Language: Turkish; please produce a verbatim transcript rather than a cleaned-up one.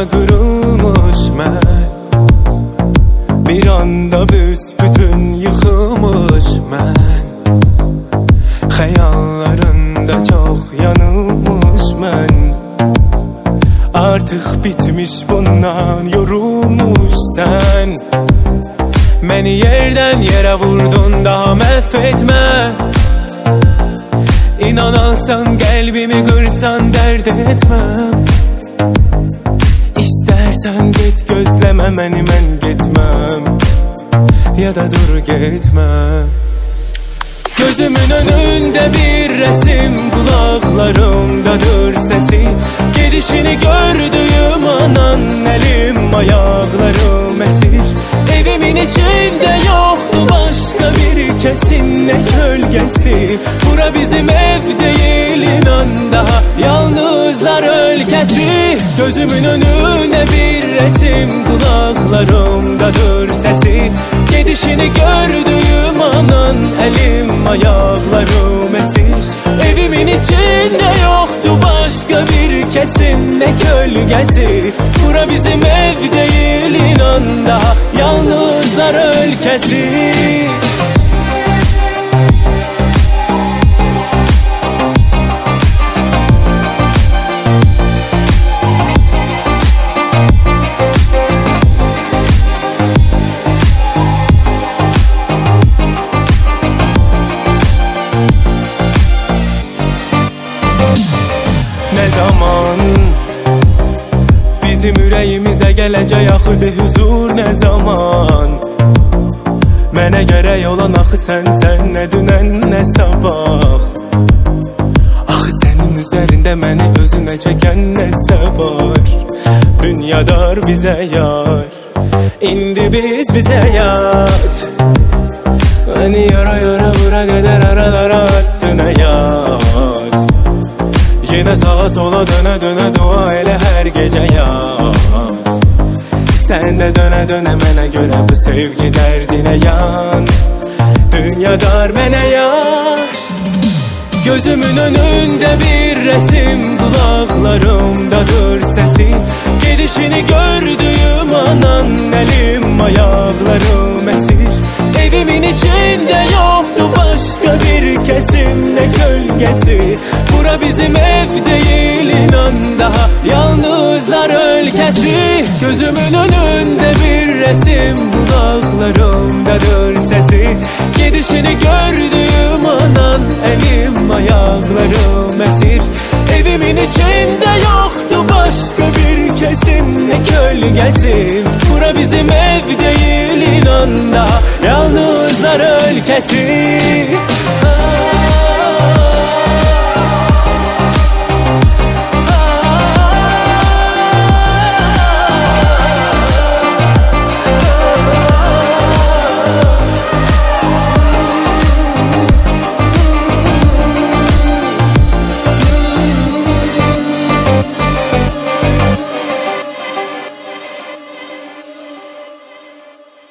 qırılmış mən, bir anda büsbütün yıxılmış mən, xəyallarında çox yanılmış mən. Artıq bitmiş bundan yorulmuş sən. Məni yerdən yerə vurdun, daha məhv etmə. İnan alsan qəlbimi qırsan dərd etməm. İstərsən get gözləmə məni, mən getməm. Ya da dur getmə. Gözümün önündə bir resim, kulaklarımdadır sesi. Gedişini gördüğüm anan, elim ayaklarım esir. Evimin içinde yoktu başka bir kesin ne gölgesi. Bura bizim ev değil, inan daha yalnızlar ülkesi. Gözümün önüne bir resim, kulaklarımdadır sesi. Gedişini gördüğüm anan, elim ayaklarım esir. Evimin içinde yoktu başka bir kesin ne gölgesi. Bura bizim ev değil, inan daha yalnızlar ülkesi. Ne zaman bizim ürəyimizə gələcək axıdı huzur, ne zaman? Mənə gərək olan axı sənsən, nə dünən, nə sabah. Axı sənin üzərində məni özünə çəkən nəsə var. Dünyadar bizə yar, indi biz bizə yat. Məni yara yara bura qədər aralara attın həyat. Yine sağa sola döne döne dua elə hər gecə yat. Sən də dönə dönə mənə görə bu sevgi dərdinə yan. Dünya dar mənə yar. Gözümün önünde bir resim, kulaklarımdadır sesi. Gedişini gördüğüm anan, elim ayaklarım esir. Evimin içinde yoktu başka bir kesim ne gölgesi. Bura bizim ev değil, inan daha yalnızlar ülkesi. Gözümün önünde bir resim, kulaklarımdadır sesi. Gedişini gördüğüm anan, elim ayaklarım esir. Evimin içinde yoktu başka bir kesim ne gölgesi. Bura bizim ev değil, inan daha yalnızlar ülkesi.